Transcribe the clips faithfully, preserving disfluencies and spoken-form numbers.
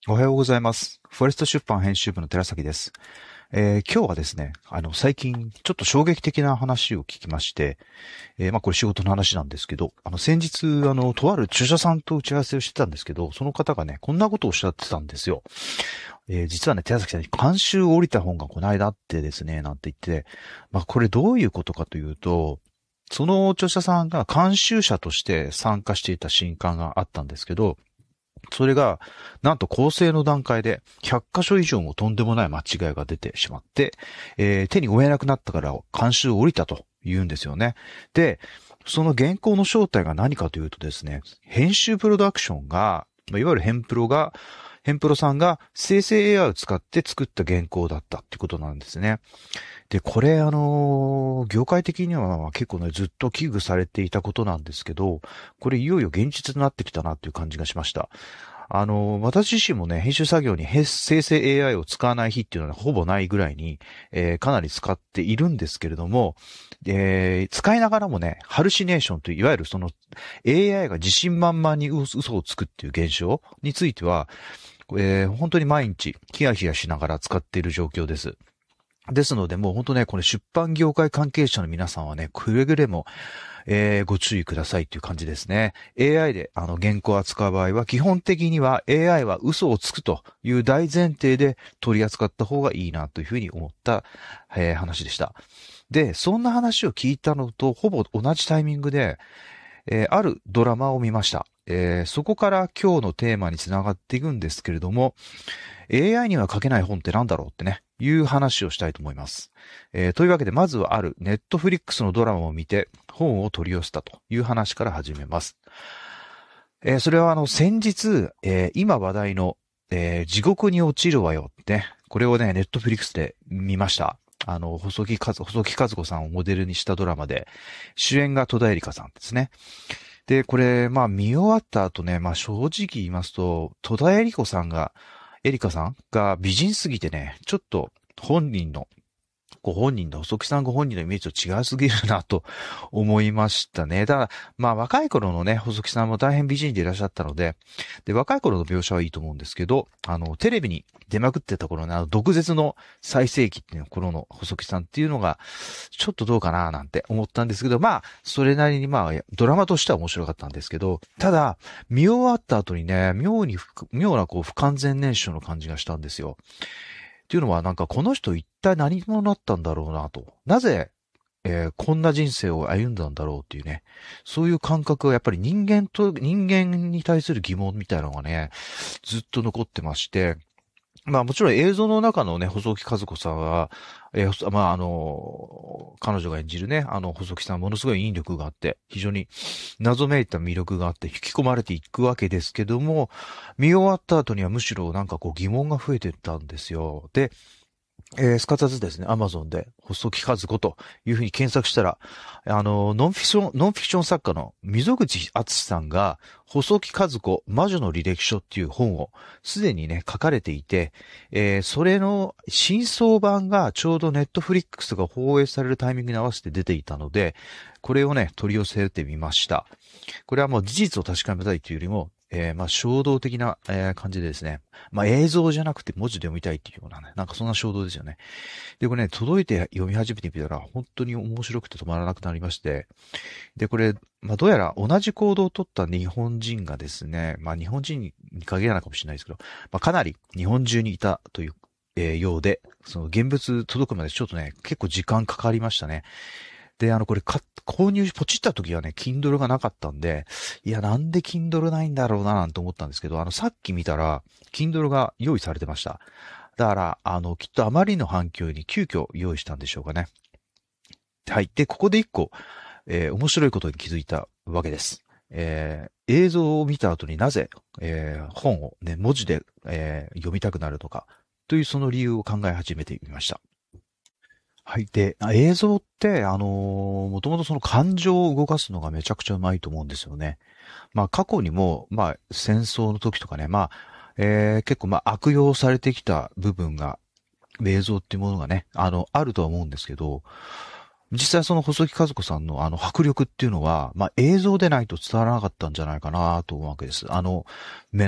おはようございます。フォレスト出版編集部の寺崎です。えー今日はですね、あの、最近、ちょっと衝撃的な話を聞きまして、えーまあ、これ仕事の話なんですけど、あの、先日、あの、とある著者さんと打ち合わせをしてたんですけど、その方がね、こんなことをおっしゃってたんですよ。えー実はね、寺崎さんに監修を降りた本がこの間あってですね、なんて言って、まあ、これどういうことかというと、その著者さんが監修者として参加していた新刊があったんですけど、それが、なんと構成の段階でひゃっ箇所以上もとんでもない間違いが出てしまって、えー手に負えなくなったから監修を降りたと言うんですよね。で、その原稿の正体が何かというとですね、編集プロダクションが、まあいわゆる編プロが、編プロさんが生成 エーアイ を使って作った原稿だったってことなんですね。で、これあのー業界的には結構ね、ずっと危惧されていたことなんですけど、これいよいよ現実になってきたなっていう感じがしました。あのー私自身もね、編集作業にへ生成 エーアイ を使わない日っていうのはほぼないぐらいに、えーかなり使っているんですけれども、えー使いながらもね、ハルシネーションという、いわゆるその エーアイ が自信満々に嘘嘘をつくっていう現象については、えー本当に毎日ヒヤヒヤしながら使っている状況です。ですので、もう本当ね、これ出版業界関係者の皆さんはね、くれぐれも、えーご注意くださいっていう感じですね。エーアイ であの原稿を扱う場合は、基本的には エーアイ は嘘をつくという大前提で取り扱った方がいいなというふうに思った、えー話でした。で、そんな話を聞いたのとほぼ同じタイミングで、えーあるドラマを見ました。えーそこから今日のテーマにつながっていくんですけれども、エーアイ には書けない本ってなんだろうってね、いう話をしたいと思います。えーというわけで、まずはあるネットフリックスのドラマを見て本を取り寄せたという話から始めます。えーそれはあの、先日、えー今話題の、えー地獄に落ちるわよってね、これをね、ネットフリックスで見ました。あの、細木和、細木和子さんをモデルにしたドラマで、主演が戸田恵梨香さんですね。で、これ、まあ見終わった後ね、まあ正直言いますと、戸田恵梨子さんが、エリカさんが美人すぎてね、ちょっと本人の、ご本人の、細木さんご本人のイメージと違いすぎるなと思いましたね。ただ、まあ若い頃のね、細木さんも大変美人でいらっしゃったので、で、若い頃の描写はいいと思うんですけど、あの、テレビに出まくってた頃のあの、毒舌の最盛期っていう頃の細木さんっていうのが、ちょっとどうかななんて思ったんですけど、まあ、それなりにまあ、ドラマとしては面白かったんですけど、ただ、見終わった後にね、妙に不、妙なこう不完全燃焼の感じがしたんですよ。っていうのはなんかこの人一体何者だったんだろうなと。なぜ、えーこんな人生を歩んだんだろうっていうね。そういう感覚はやっぱり人間と、人間に対する疑問みたいなのがね、ずっと残ってまして、まあもちろん映像の中のね、細木数子さんは、えーまああの、彼女が演じるね、あの細木さんものすごい引力があって、非常に謎めいた魅力があって引き込まれていくわけですけども、見終わった後にはむしろなんかこう疑問が増えてったんですよ。で、えー、すかさずですね、アマゾンで、細木和子というふうに検索したら、あの、ノンフィクション、ノンフィクション作家の溝口敦さんが、細木和子魔女の履歴書っていう本をすでにね、書かれていて、えーそれの真相版がちょうどネットフリックスが放映されるタイミングに合わせて出ていたので、これをね、取り寄せてみました。これはもう事実を確かめたいというよりも、えーまあ衝動的な、えー感じでですね、まあ映像じゃなくて文字で読みたいっていうようなね、なんかそんな衝動ですよね。で、これね、届いて読み始めてみたら、本当に面白くて止まらなくなりまして、で、これ、まあどうやら同じ行動を取った日本人がですね、まあ日本人に限らないかもしれないですけど、まあかなり日本中にいたという、えーようで、その現物届くまでちょっとね、結構時間かかりましたね。で、あの、これか、購入、ポチった時はね、Kindle がなかったんで、いや、なんで Kindle ないんだろうな、なんて思ったんですけど、あの、さっき見たら、Kindle が用意されてました。だから、あの、きっとあまりの反響に急遽用意したんでしょうかね。はい。で、ここで一個、えー面白いことに気づいたわけです。えー映像を見た後になぜ、えー本をね、文字で、えー読みたくなるのか、というその理由を考え始めてみました。はい。で、あ映像って、あのーもともとその感情を動かすのがめちゃくちゃうまいと思うんですよね。まあ過去にも、まあ戦争の時とかね、まあ、えー結構まあ悪用されてきた部分が、映像っていうものがね、あの、あるとは思うんですけど、実際その細木和子さんのあの迫力っていうのは、まあ映像でないと伝わらなかったんじゃないかなと思うわけです。あの目のね、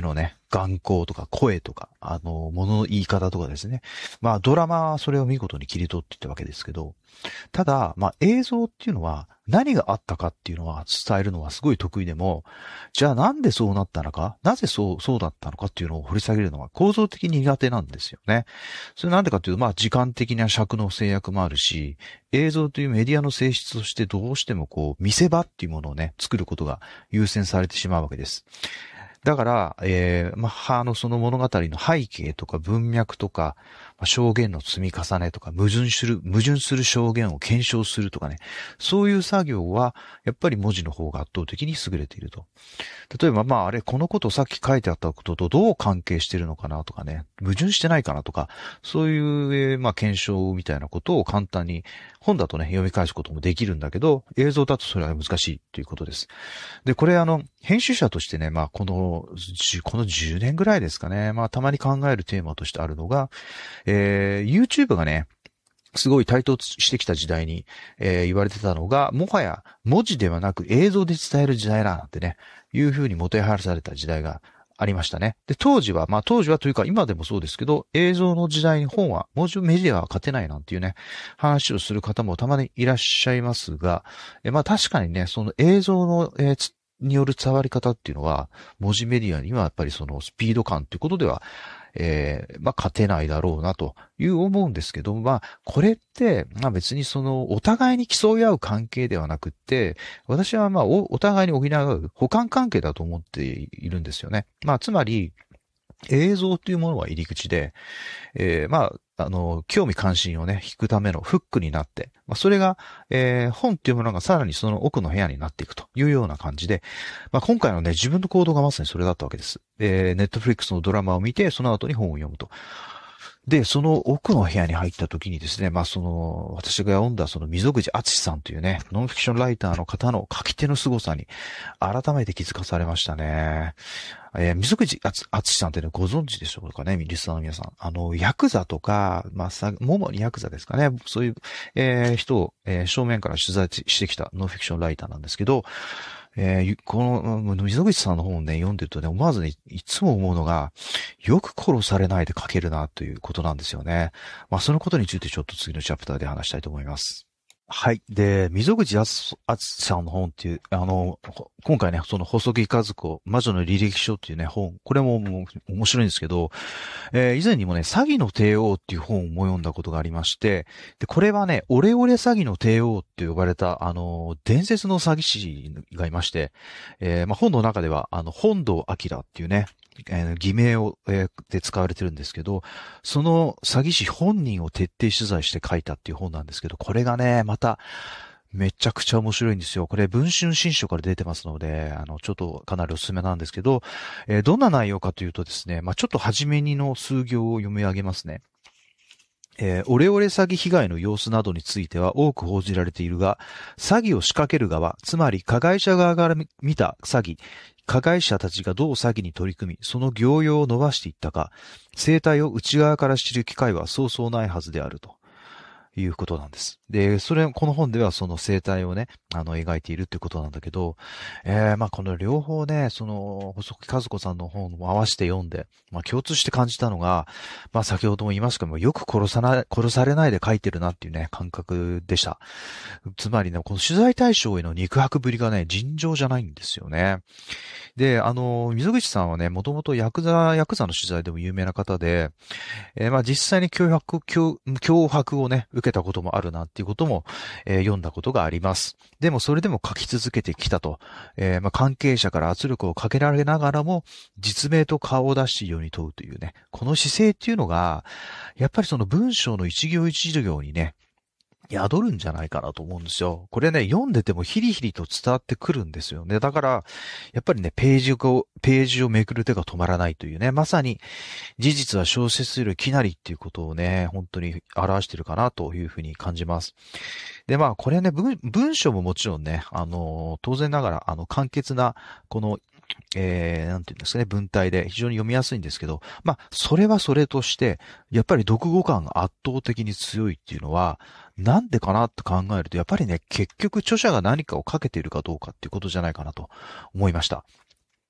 眼光とか声とか、あの、物の言い方とかですね。まあドラマはそれを見事に切り取っていったわけですけど、ただ、まあ映像っていうのは何があったかっていうのは伝えるのはすごい得意でも、じゃあなんでそうなったのか、なぜそう、そうだったのかっていうのを掘り下げるのは構造的に苦手なんですよね。それなんでかっていうと、まあ時間的な尺の制約もあるし、映像というメディアの性質としてどうしてもこう見せ場っていうものをね、作ることが優先されてしまうわけです。だから、えー、まあ、あの、その物語の背景とか文脈とか、まあ、証言の積み重ねとか、矛盾する、矛盾する証言を検証するとかね、そういう作業は、やっぱり文字の方が圧倒的に優れていると。例えば、まあ、あれ、このことさっき書いてあったこととどう関係してるのかなとかね、矛盾してないかなとか、そういう、えーまあ、検証みたいなことを簡単に、本だとね、読み返すこともできるんだけど、映像だとそれは難しいということです。で、これあの、編集者としてね、まあ、この、このじゅうねんぐらいですかね、まあ、たまに考えるテーマとしてあるのが、えー、YouTube がね、すごい台頭してきた時代に、えー、言われてたのが、もはや文字ではなく映像で伝える時代だなんてね、いうふうにもてはやされた時代がありましたね。で、当時は、まあ当時はというか今でもそうですけど、映像の時代に本は、文字メディアは勝てないなんていうね、話をする方もたまにいらっしゃいますが、えまあ確かにね、その映像の、えーによる伝わり方っていうのは、文字メディアにはやっぱりそのスピード感ということでは、えー、まあ、勝てないだろうなという思うんですけど、まあ、これって、まあ別にその、お互いに競い合う関係ではなくって、私はまあお、お互いに補い合う補完関係だと思っているんですよね。まあ、つまり、映像というものは入り口で、えー、まあ、あの、興味関心をね、引くためのフックになって、まあ、それが、えー、本っていうものがさらにその奥の部屋になっていくというような感じで、まあ、今回のね、自分の行動がまさにそれだったわけです。えー、ネットフリックスのドラマを見て、その後に本を読むと。で、その奥の部屋に入った時にですね、まあその、私が読んだその溝口敦さんというね、ノンフィクションライターの方の書き手の凄さに改めて気づかされましたね。えー、溝口敦さんってね、ご存知でしょうかね、リスナーの皆さん。あの、ヤクザとか、まあ、さ、主にヤクザですかね、そういう、えー、人を、えー、正面から取材してきたノンフィクションライターなんですけど、えー、この、溝口さんの本をね、読んでるとね、思わずにいつも思うのが、よく殺されないで書けるなということなんですよね。まあ、そのことについてちょっと次のチャプターで話したいと思います。はい。で、溝口敦さんの本っていう、あの、今回ね、その細木数子、魔女の履歴書っていうね、本、これももう面白いんですけど、えー、以前にもね、詐欺の帝王っていう本も読んだことがありまして、で、これはね、オレオレ詐欺の帝王って呼ばれた、あの、伝説の詐欺師がいまして、えー、まあ、本の中では、あの、本堂明っていうね、えー、偽名を、えー、で使われてるんですけど、その詐欺師本人を徹底取材して書いたっていう本なんですけど、これがね、また、めちゃくちゃ面白いんですよ。これ、文春新書から出てますので、あの、ちょっとかなりおすすめなんですけど、えー、どんな内容かというとですね、まあ、ちょっと初めにの数行を読み上げますね。えー、オレオレ詐欺被害の様子などについては多く報じられているが、詐欺を仕掛ける側、つまり加害者側から見た詐欺、加害者たちがどう詐欺に取り組み、その業用を伸ばしていったか、生態を内側から知る機会はそうそうないはずであると。いうことなんです。で、それ、この本ではその生態をね、あの、描いているっていうことなんだけど、えー、まあ、この両方ね、その、細木和子さんの本も合わせて読んで、まあ、共通して感じたのが、まあ、先ほども言いましたけども、よく殺さない、殺されないで書いてるなっていうね、感覚でした。つまりね、この取材対象への肉薄ぶりがね、尋常じゃないんですよね。で、あの、溝口さんはね、もともとヤクザ、ヤクザの取材でも有名な方で、えー、まあ実際に脅迫、脅、脅迫をね、受けたこともあるなっていうことも、えー、読んだことがあります。でもそれでも書き続けてきたと、えー、まあ関係者から圧力をかけられながらも、実名と顔を出して世に問うというね、この姿勢っていうのが、やっぱりその文章の一行一行にね、宿るんじゃないかなと思うんですよ。これね、読んでてもヒリヒリと伝わってくるんですよね。だから、やっぱりね、ページを、ページをめくる手が止まらないというね、まさに事実は小説よりきなりっていうことをね、本当に表してるかなというふうに感じます。で、まあ、これね、文、文章ももちろんね、あの、当然ながら、あの、簡潔な、この、えー、なんていうんですかね、文体で非常に読みやすいんですけど、まあ、それはそれとして、やっぱり読後感が圧倒的に強いっていうのは、なんでかなって考えると、やっぱりね、結局著者が何かをかけているかどうかっていうことじゃないかなと思いました。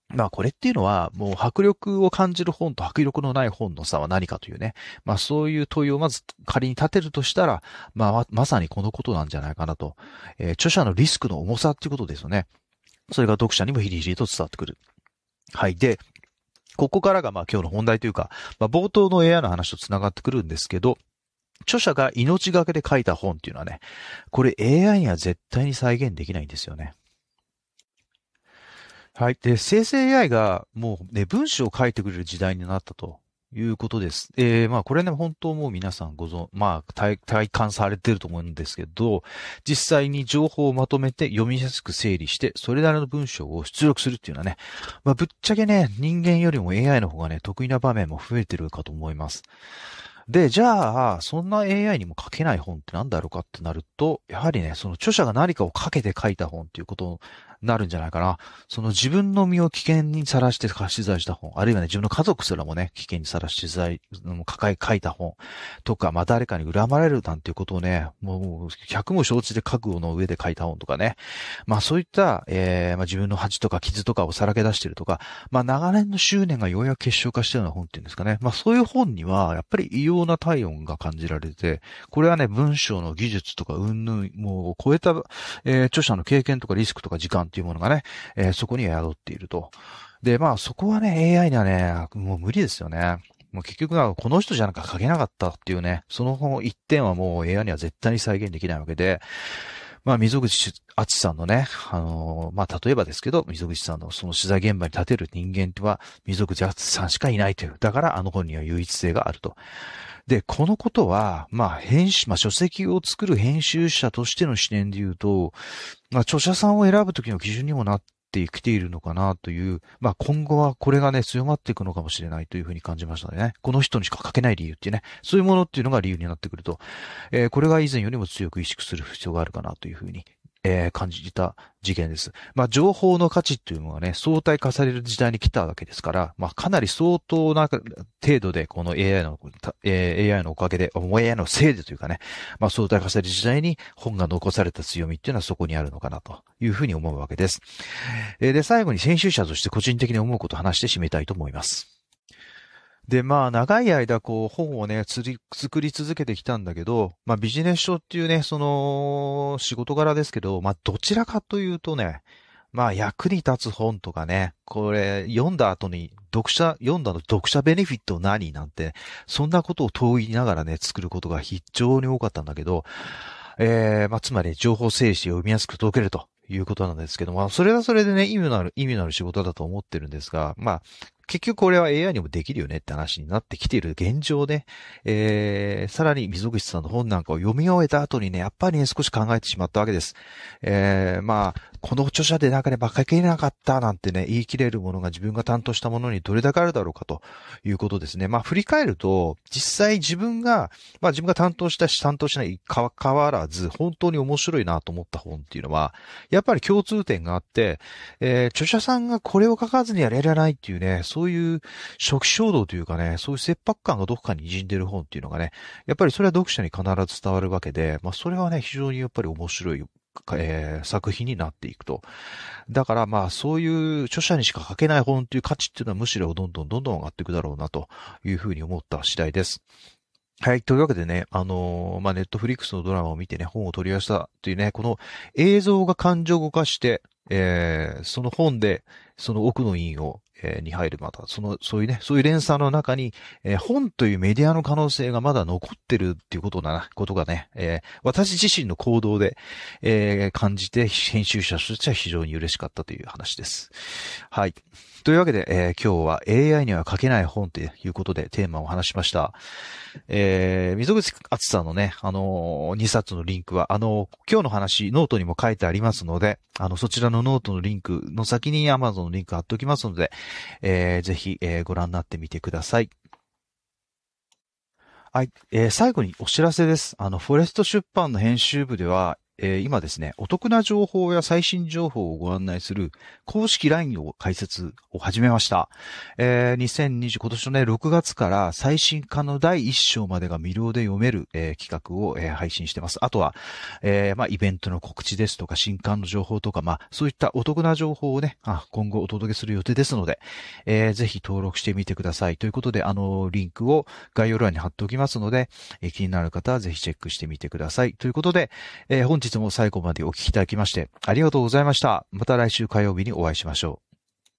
まあこれっていうのは、もう迫力を感じる本と迫力のない本の差は何かというね。まあそういう問いをまず仮に立てるとしたら、まあままさにこのことなんじゃないかなと。えー著者のリスクの重さっていうことですよね。それが読者にもヒリヒリと伝わってくる。はい。で、ここからがまあ今日の本題というか、まあ冒頭の エーアイ の話と繋がってくるんですけど、著者が命がけで書いた本っていうのはね、これ エーアイ には絶対に再現できないんですよね。はい。で、生成 エーアイ がもうね、文章を書いてくれる時代になったということです。えー、まあこれね、本当もう皆さんご存、まあ体、体感されてると思うんですけど、実際に情報をまとめて読みやすく整理して、それなりの文章を出力するっていうのはね、まあぶっちゃけね、人間よりも エーアイ の方がね、得意な場面も増えてるかと思います。で、じゃあ、そんな エーアイ にも書けない本って何だろうかってなると、やはりね、その著者が何かをかけて書いた本っていうことになるんじゃないかな。その自分の身を危険にさらして取材した本、あるいはね、自分の家族すらもね、危険にさらして取材、うん抱え書いた本とか、まあ誰かに恨まれるなんていうことをね、もう百も承知で覚悟の上で書いた本とかね。まあそういった、えー、まあ自分の恥とか傷とかをさらけ出してるとか、まあ長年の執念がようやく結晶化したような本っていうんですかね。まあそういう本には、やっぱり異様な体温が感じられて、これはね、文章の技術とか、うんぬん、もう超えた、えー著者の経験とかリスクとか時間っていうものがね、えーそこには宿っていると。で、まあそこはね、エーアイ にはね、もう無理ですよね。もう結局はこの人じゃなんか書けなかったっていうね、その本一点はもう エーアイ には絶対に再現できないわけで、まあ、溝口敦さんのね、あのーまあ、例えばですけど、溝口さんのその取材現場に立てる人間は、溝口敦さんしかいないという。だから、あの本には唯一性があると。で、このことは、まあ、編集、まあ、書籍を作る編集者としての視点で言うと、まあ、著者さんを選ぶときの基準にもなってきているのかなという、まあ、今後はこれがね、強まっていくのかもしれないというふうに感じましたね。この人にしか書けない理由っていうね、そういうものっていうのが理由になってくると、えーこれが以前よりも強く意識する必要があるかなというふうにえー感じた事件です。まあ、情報の価値っていうのがね、相対化される時代に来たわけですから、まあ、かなり相当な程度で、この エーアイ の、えー エーアイ のおかげで、エーアイ のせいでというかね、まあ、相対化される時代に本が残された強みっていうのはそこにあるのかなというふうに思うわけです。えーで、最後に編集者として個人的に思うことを話して締めたいと思います。で、まあ、長い間、こう、本をね、つり、作り続けてきたんだけど、まあ、ビジネス書っていうね、その、仕事柄ですけど、まあ、どちらかというとね、まあ、役に立つ本とかね、これ、読んだ後に、読者、読んだの読者ベネフィット何なんて、そんなことを問いながらね、作ることが非常に多かったんだけど、えー、まあ、つまり、情報整理して読みやすく届けるということなんですけど、まあ、それはそれでね、意味のある、意味のある仕事だと思ってるんですが、まあ、結局これは エーアイ にもできるよねって話になってきている現状で、えー、さらに溝口さんの本なんかを読み終えた後にね、やっぱりね、少し考えてしまったわけです。えー、まあ、この著者でなんかね、ばっかり切れなかったなんてね、言い切れるものが自分が担当したものにどれだけあるだろうかということですね。まあ、振り返ると、実際自分が、まあ自分が担当したし担当しないかかわらず、本当に面白いなと思った本っていうのは、やっぱり共通点があって、えー著者さんがこれを書かずにやれられないっていうね、そういう初期衝動というかね、そういう切迫感がどこかに滲んでる本っていうのがね、やっぱりそれは読者に必ず伝わるわけで、まあそれはね、非常にやっぱり面白い、えー作品になっていくと。だからまあそういう著者にしか書けない本っていう価値っていうのはむしろどんどんどんどん上がっていくだろうなというふうに思った次第です。はい。というわけでね、あのーまあ、ネットフリックスのドラマを見てね、本を取り寄せたというね、この映像が感情を動かして、えー、その本で、その奥の院を、えーに入る、また、その、そういうね、そういう連鎖の中に、えー本というメディアの可能性がまだ残ってるっていうことだな、ことがね、えー私自身の行動で、えー感じて、編集者としては非常に嬉しかったという話です。はい。というわけで、えー今日は エーアイ には書けない本ということでテーマを話しました。えー、溝口敦さんのね、あのー、にさつのリンクは、あのー、今日の話、ノートにも書いてありますので、あの、そちらのノートのリンクの先に Amazon のリンク貼っておきますので、えー、ぜひ、えー、ご覧になってみてください。はい、えー、最後にお知らせです。あの、フォレスト出版の編集部では、 えー今ですね、お得な情報や最新情報をご案内する公式 ライン を開設を始めました。えーにせんにじゅう、今年のね、ろくがつから最新刊のだいいっ章までが無料で読める、えー企画を、えー配信してます。あとは、えーまあ、イベントの告知ですとか、新刊の情報とか、まあ、そういったお得な情報をね、あ今後お届けする予定ですので、えーぜひ登録してみてください。ということで、あの、リンクを概要欄に貼っておきますので、えー気になる方はぜひチェックしてみてください。ということで、えー本日も最後までお聞きいただきまして、ありがとうございました。また来週火曜日にお会いしましょう。